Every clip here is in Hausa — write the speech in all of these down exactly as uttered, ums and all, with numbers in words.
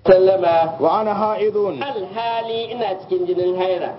sallama wa ana ha'idun alhali ina cikin jinin haira.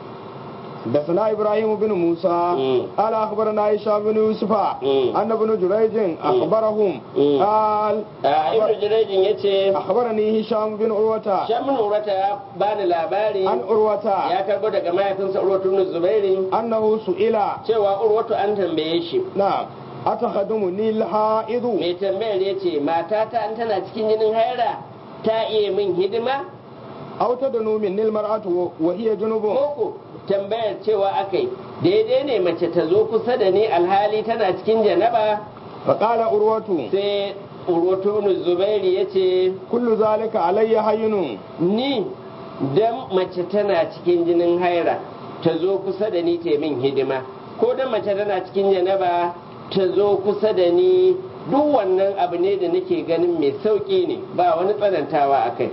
حدثنا ابراهيم بن موسى قال اخبرنا هشام بن يوسف ان ابن جريج اخبرهم قال ابن جريج yace اخبرني هشام بن عروه Hisham bin Urwa ya bani labari عن عروه ya karbo daga mahaifinsa Urwa ibn Zubair انه سئل cewa Urwa an tambaye shi نعم اتخدمني الحائض mai tambayar yace matata an tana cikin jinin haira ta iya min hidima أو تدنو من المرأة وهي جنوب koko tambayar cewa akai daidai ne mace ta zo kusa da ni alhali tana cikin janaba فقال أروة sai Urwatu ibn Zubair yace كل ذلك علي هين ni dan mace tana cikin jinin haira ta zo kusa da ni ta min hidima ko dan mace tana cikin janaba ta zo kusa da ni duk wannan abu ne da nake ganin mai sauki ne ba wani tsanantawa akai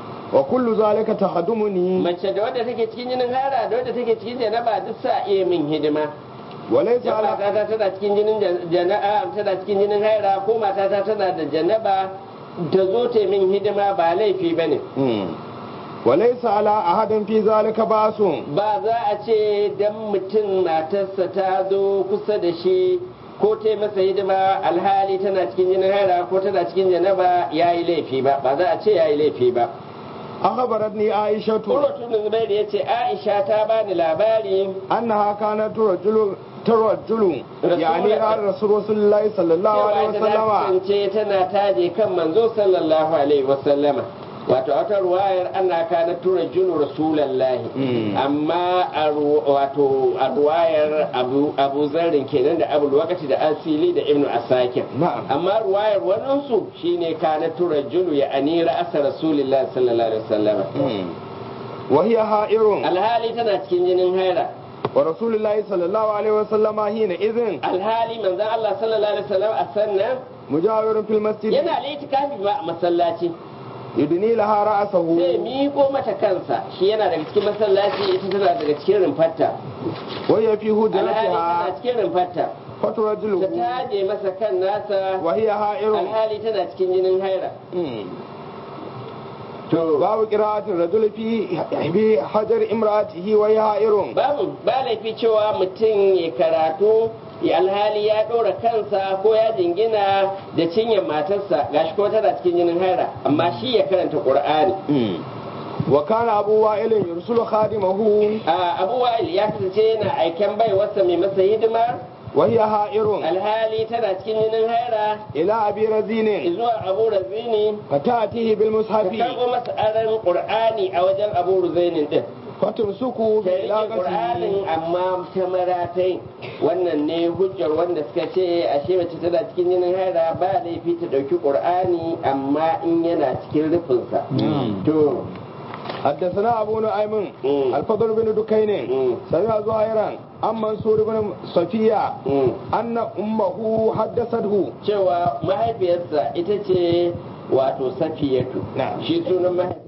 وكل ذلك تخدمني mace da wadda take cikin jinin haira da wadda take cikin janaba duk sa iya min hidima وليس da على matata tana cikin jinin janaba tana cikin jinin haira ko matata tana da janaba ta zo ta min hidima ba laifi bane مم. وليس على أحد في ذلك بأس ba za a ce dan mutum matarsa ta zo kusa da shi ko ta yi masa hidima alhali tana cikin jinin haira ko tana cikin janaba ya yi laifi ba ba za a ce ya yi laifi ba أخبرتني عائشة Urwatu ibn Zubair ya ce Aisha ta bani labari أنها كانت ترجل ترجل يعني على رسول الله صلى الله عليه cewa ta وسلم kasance tana taje kan manzo sallallahu alaihi wasallama wato wata ruwayar ana kana tura julu rasulallahi Mm. amma a ru- wato a ruwayar abu abu zarrin kenan da abu wakati da asili da ibnu asakir نعم amma ruwayar wannan su shine kana tura julu ya anira asa rasulullahi sallallahu alaihi wasallama مم. وهي حائر alhali tana cikin jinin haira ورسول الله صلى الله عليه وسلم حينئذ alhali manzon Allah sallallahu alaihi wasallam a sannan مجاور في المسجد yana litikafi ba a masallaci يدني لها رأسه sai miko mata kansa shi yana daga cikin masallaci ita tana daga cikin rumfarta وهي في alhali tana هجرتها cikin rumfarta ta فترجله taje masa kan nasa وهي حائر alhali tana cikin jinin haira مم. to باب قراءة الرجل في في حجر امرأته وهي حائر babu ba laifi cewa mutum ya karatu ya alhali ya ɗora kansa ko ya jingina da cinyar matarsa gashi ko tana cikin jinin haira amma shi ya karanta qur'ani وكان أبو وائل يرسل خادمه a abu wa'il ya kasance yana aiken baiwarsa mai masa hidima وهي حائر alhali tana cikin jinin haira إلى أبي رزين zuwa abu razini فتأتيه ka بالمصحف karɓo masa aran qur'ani a wajen abu ruzainin din فتمسكه ka rike بعلاقته qur'anin amma ta maratai wannan ne hujjar wanda suka ce ashe mace tana cikin jinin haira ba laifi ta ɗauki qur'ani amma in yana cikin rufinsa to حدثنا أبو نعيم مم. الفضل بن دكين مم. سمع زهيرا عن منصور بن صفية mm, أن أمه حدثته cewa mahaifiyarsa ita ce wato safiyatu Na'am. shi sunan mahaifiyarsa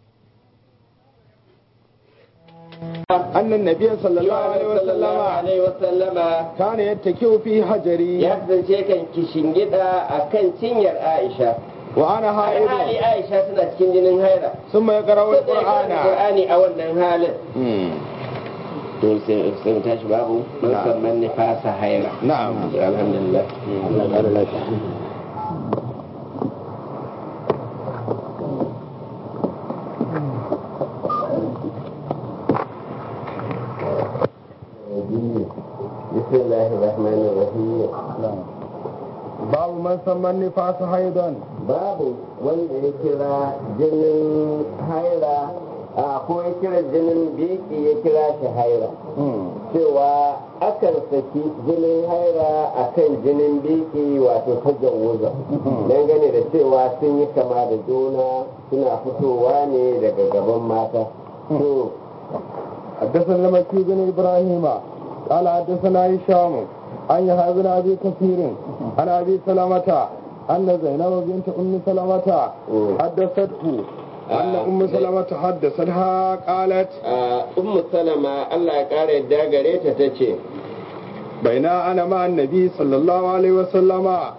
أن النبي صلى الله عليه وسلم alaihi wasallama كان يتكئ في حجري ya kasance kan kishingida a kan cinyar Aisha. وأنا Alhali حائض Aisha tana cikin jinin haira. ثم يقرأ Sai da ya karanta القرآن Qur'ani a wannan halin. مم. To sai sai mu tashi babu man Na'am. samman nifasa haira. نعم Alhamdulillah. بسم الله الرحمن الرحيم. باب من سمى النفاس حيضا babu wanda ya kira jinin haira a ko ya kira jinin biki ya kira shi haira cewa akan saki jinin haira akan jinin biki wato ta jawuza dangane da cewa sun yi kama da juna suna fitowa ne daga gaban mata to حدثنا مكي بن إبراهيم قال حدثنا هشام عن يحيى بن أبي كثير عن أبي سلمة أن زينب بنت أم سلمة حدثته أن أم سلمة حدثتها قالت ummu salama Allah ya kara yadda gare ta tace بين أنا مع النبي صلى الله عليه وسلم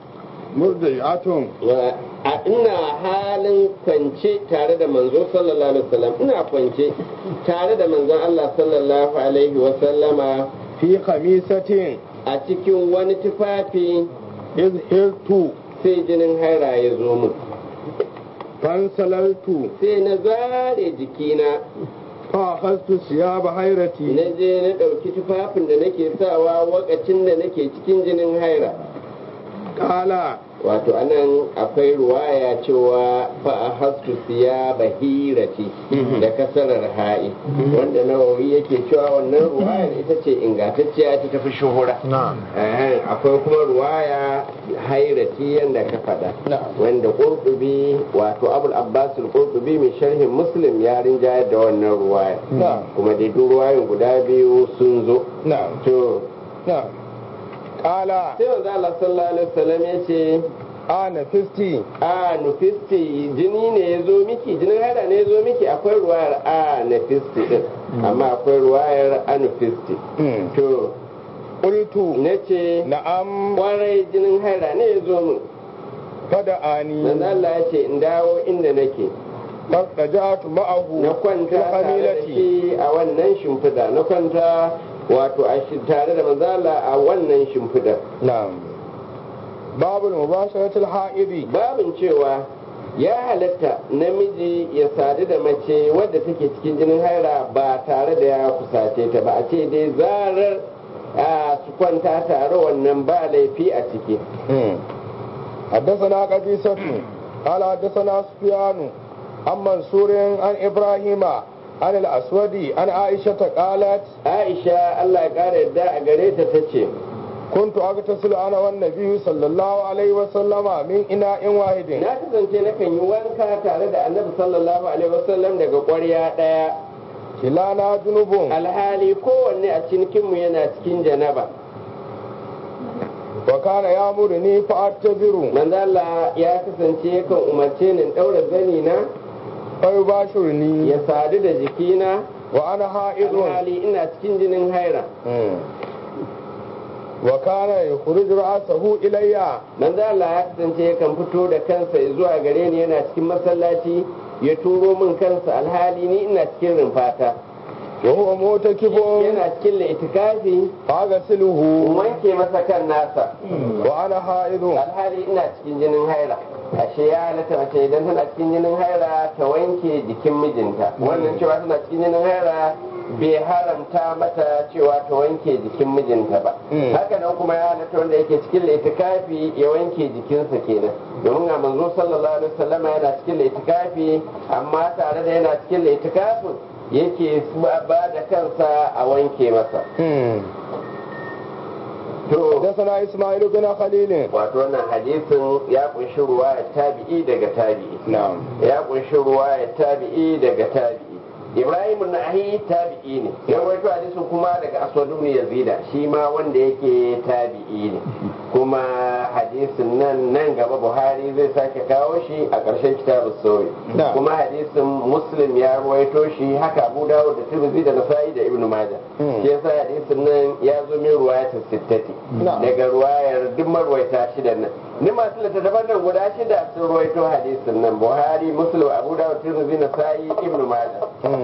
murdi'atun a ina halin kwance tare da manzo sallallahu alaihi wasallam ina kwance tare da manzon Allah sallallahu alaihi wasallama fi khamisatin a cikin wani tufafi izhirtu sai jinin haira ya zo min fansalaltu sai na zare jikina fa hastu siyaba hairati na je na ɗauki tufafin da nake sawa wakacin da nake cikin jinin haira kala wato anan akwai ruwaya cewa fa a hastu siya bahirati da kasarar ha'i wanda nawawi yake cewa wannan ruwayar ita ce ingantacciya ta tafi shuhura Eh, akwai kuma ruwaya hairati yanda ka faɗa wanda qurtubi wato abul abbas al-qurtubi mai sharhin muslim ya rinjayar da wannan ruwaya kuma dai duk ruwayoyin guda biyu sun zo na'am to na'am kala sai manzo Allah sallallahu alaihi wasallam ya ce ana fisti a nufisti jini ne ya zo miki jinin haida ne ya zo miki akwai ruwayar a nufisti din amma akwai ruwayar a nufisti to qultu na ce na'am kwarai jinin haida ne ya zo min fada ani manzo Allah ya ce in dawo inda nake fastajatu ma'ahu na kwanta tare da hamilati shi a wannan shimfida na kwanta wato a shi tare da manzo Allah a wannan shimfidar na'am babul mubasharatul ha'idi babin cewa ya halatta namiji ya sadu da mace wadda take cikin jinin haira ba tare da ya kusace ta ba a ce dai zarar a su kwanta tare wannan ba laifi a ciki حدثنا قبيصة قال حدثنا سفيان عن منصور عن إبراهيم عن الأسود عن عائشة قالت aisha Allah ya kara yadda a gare ta tace كنت أغتسل أنا والنبي صلى الله عليه وسلم من إناء واحد na kasance nakan yi wanka tare da annabi sallallahu alaihi wasallam daga ƙwarya ɗaya كلانا جنوب alhali kowanne a cikinmu yana cikin janaba وكان يأمرني فأعتذر manzo Allah ya kasance yakan umarce ni in daura zani na فيباشرني ya sadu da jikina وأنا حائض alhali ina cikin jinin haira وكان يخرج رأسه إلي manzo Allah ya kasance yakan fito da kansa zuwa gare ni yana cikin masallaci ya turo min kansa alhali ni ina cikin rumfata وهو معتكف yana cikin itikafi فأغسله in wanke masa kan nasa وأنا حائض alhali ina cikin jinin haira ashe ya halatta mace idan tana cikin jinin haira ta wanke jikin mijinta wannan cewa tana cikin jinin haira bai haramta mata cewa ta wanke jikin mijinta ba haka nan kuma ya halatta wanda yake cikin itikafi ya wanke jikinsa kenan domin a manzo sallallahu alaihi wasallam yana cikin itikafi amma tare da yana cikin itikafin yake ba da kansa a wanke masa to حدثنا إسماعيل بن خليل wato wannan hadisin ya kunshi ruwayar tabi'i daga tabi'i نعم ya kunshi ruwayar tabi'i daga tabi'i ibrahim nahi tabi'i ne ya rawaito hadisin kuma daga aswad ibn yazida shi ma wanda yake tabi'i ne kuma hadisin nan nan gaba buhari zai sake kawo shi a ƙarshen kitabus sawi Na'am. kuma hadisin muslim ya rawaito shi haka abu dawud da tirmidhi da nasa'i da ibnu majah Hmm. shi yasa hadisin nan ya zo min ruwayatul sittati Na'am. daga ruwayar duk marwaita shida nan ni masu littattafan nan guda shida sun rawaito hadisin nan buhari muslim abu dawud tirmidhi nasa'i ibnu majah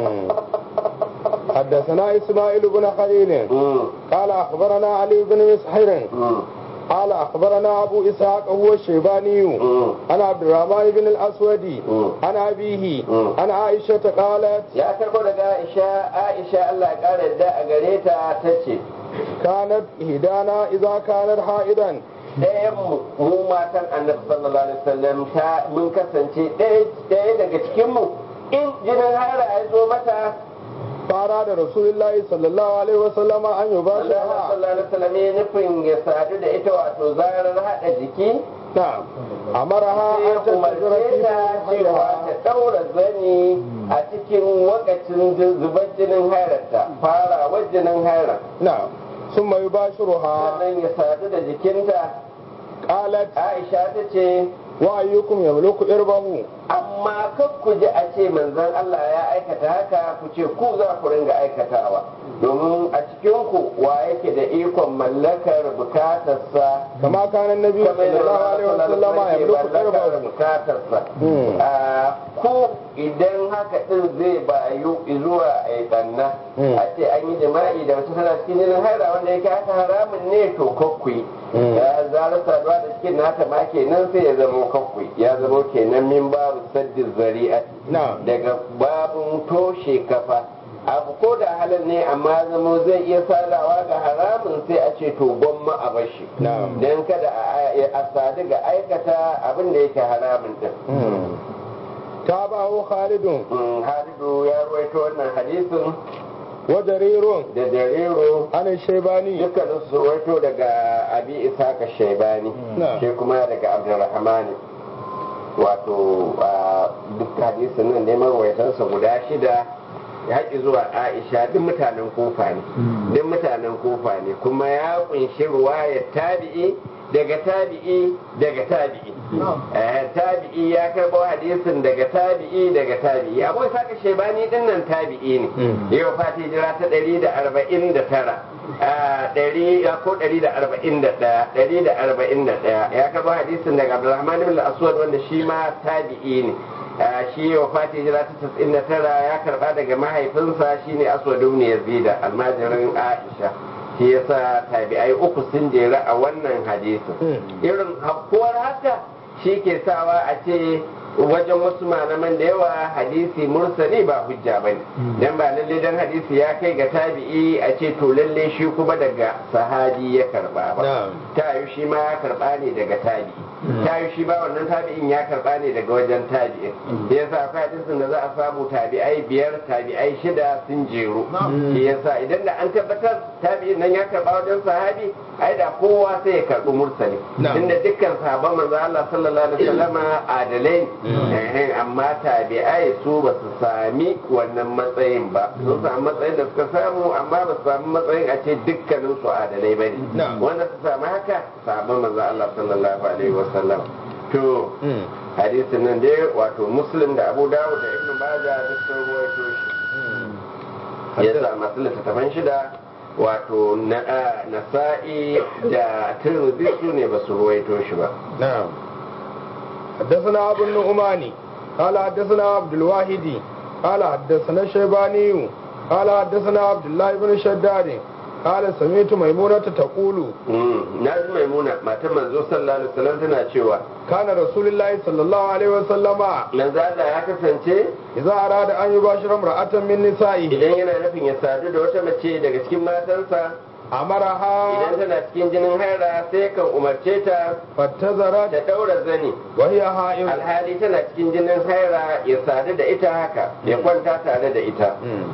حدثنا إسماعيل بن خليل مم. قال أخبرنا علي بن مسحر مم. قال أخبرنا أبو إسحاق هو الشيباني مم. عن عبد الرحمن بن الأسود مم. عن أبيه مم. عن عائشة قالت ya karbo daga aisha aisha Allah ya kara yadda a gare ta tace كانت إهدانا إذا كانت حائضا ɗayan mu mu matan annabi sallallahu alaihi wasallam ta mun kasance ɗaya ɗaya daga cikin mu in jinin haira ya zo mata فأراد رسول الله صلى الله عليه وسلم أن Allah يباشرها sallallahu alaihi wasallam ya nufin ya sadu da ita wato zarar hada jiki نعم أمرها sai ya أن تستجر umarce في ta cewa حيضها ta ɗaura zani a cikin wakacin zubar jinin hairarta farawar jinin hairar نعم ثم يباشرها sannan ya sadu da jikinta قالت aisha ta ce وأيكم يملك إربه amma kan ku ji a ce manzon Allah ya aikata haka ku ce ku za ku ringa aikatawa domin a cikin ku wa yake da ikon mallakar bukatarsa kama kana annabi sallallahu alaihi wasallam ya mulku mallakar bukatarsa ku idan haka din zai bayu zuwa a banna a ce an yi jima'i da wata tana cikin jinin haira wanda yake haka haramun ne to kakkui ya zara saduwa da cikin nata ma kenan sai ya zama kakkui ya zama kenan min babu saddin zari'a daga babun toshe kafa abu ko da halal ne amma zama zai iya sadawa ga haramun sai a ce to gwamma a bashi don kada a sadu ga aikata abin da yake haramun din tabahu khalidun halidu ya ruwaito wannan hadisin wa jarirun da jariru ana shaybani dukkanin su ruwaito daga abi isaka shaybani shi kuma daga abdurrahman wato duk hadisin nan ne marwaitansa guda shida ya haƙi zuwa aisha duk mutanen kufa ne duk mutanen kufa ne kuma ya kunshi ruwayar tabi'i daga tabi'i daga tabi'i tabi'i ya karɓo hadisin daga tabi'i daga tabi'i abu saka shebani din nan tabi'i ne yau fati jira ta ɗari da arba'in da tara ɗari ko ɗari da arba'in da ɗaya ɗari da arba'in da ɗaya ya karɓo hadisin daga abdulrahman ibn al-aswad wanda shi ma tabi'i ne shi yau fati jira ta tas'in da tara ya karɓa daga mahaifinsa shine aswad ibn yazida almajirin aisha shi yasa tabi'ai uku sun jera a wannan hadisin irin hakuwar haka shi ke sawa a ce wajen wasu malaman da yawa hadisi mursali ba hujja bane dan ba lalle dan hadisi ya kai ga tabi'i a ce to lalle shi kuma daga sahabi ya karba ba ta yi shi ma ya karba ne daga tabi'i ta yi shi ba wannan tabi'in ya karba ne daga wajen tabi'in da yasa akwai hadisin da za a samu tabi'ai biyar tabi'ai shida sun jeru shi yasa idan da an tabbatar tabi'in nan ya karba wajen sahabi ai da kowa sai ya karbi mursali tunda dukkan sahabban manzo Allah sallallahu alaihi wasallama adalai ne amma tabi'ai su ba su sami wannan matsayin ba su sami matsayin da suka samu amma ba su sami matsayin a ce dukkanin su adalai ba ne wanda su sami haka sahabban manzo Allah sallallahu alaihi wasallam to hadisin nan dai wato muslim da abu dawud da ibnu majah duk sun rawaito shi yasa masu littattafan shida wato nasa'i da tirmidhi su ne ba su ruwaito shi ba na'am حدثنا أبو النعمان قال حدثنا عبد الواحد قال حدثنا الشيباني قال حدثنا عبد الله بن شداد قال سمعت ميمونة تقول ناس ميمونة ما تم صلى الله عليه وسلم تنا cewa كان رسول الله صلى الله عليه وسلم manzo Allah ya kasance idza arada an yubashira imra'atan min nisa'ihi idan yana nufin ya sadu da wata mace daga cikin matansa amaraha idan tana cikin jinin haira sai kan umarce ta fattazara ta daura zani wa hiya ha'id alhali tana cikin jinin haira ya sadu da ita haka ya kwanta tare da ita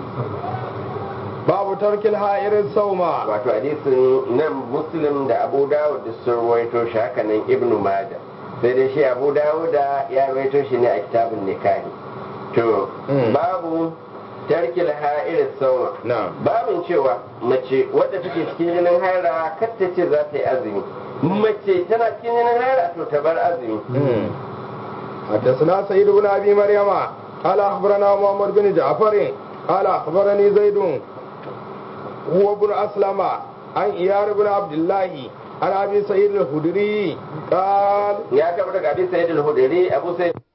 babu tarkil ha'irin sauma wato hadisin nan muslim da abu dawud da sun rawaito shi haka nan ibnu majah sai dai shi abu dawud ya rawaito shi ne a kitabun nikahi to babu tarkil ha'irin sauma babin cewa mace wadda take cikin jinin haira kar ta ce za ta yi azumi mace tana cikin jinin haira to ta bar azumi حدثنا سيد بن ابي مريم قال اخبرنا محمد بن جعفر قال اخبرني زيد هو ابن اسلم عن ايار بن عبد الله عن ابي سعيد الخدري قال يا كبر ابي سعيد الخدري ابو سعيد